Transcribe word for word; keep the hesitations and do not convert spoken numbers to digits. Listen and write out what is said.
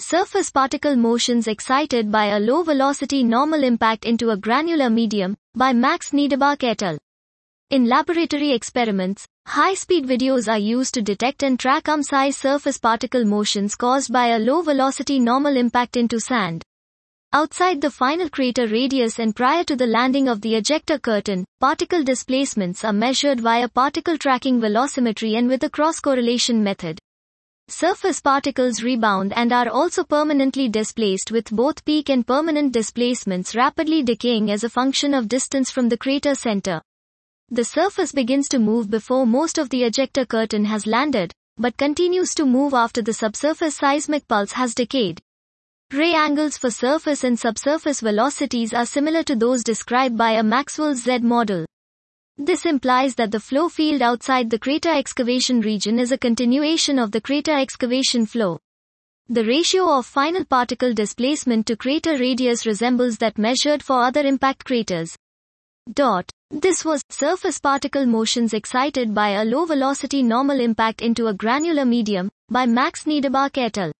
Surface particle motions excited by a low-velocity normal impact into a granular medium, by Max Niederbach et al. In laboratory experiments, high-speed videos are used to detect and track um-size surface particle motions caused by a low-velocity normal impact into sand. Outside the final crater radius and prior to the landing of the ejector curtain, particle displacements are measured via particle tracking velocimetry and with a cross-correlation method. Surface particles rebound and are also permanently displaced, with both peak and permanent displacements rapidly decaying as a function of distance from the crater center. The surface begins to move before most of the ejector curtain has landed, but continues to move after the subsurface seismic pulse has decayed. Ray angles for surface and subsurface velocities are similar to those described by a Maxwell's Z model. This implies that the flow field outside the crater excavation region is a continuation of the crater excavation flow. The ratio of final particle displacement to crater radius resembles that measured for other impact craters. Dot. This was Surface Particle Motions Excited by a Low Velocity Normal Impact into a Granular Medium, by Max Niederbach et al.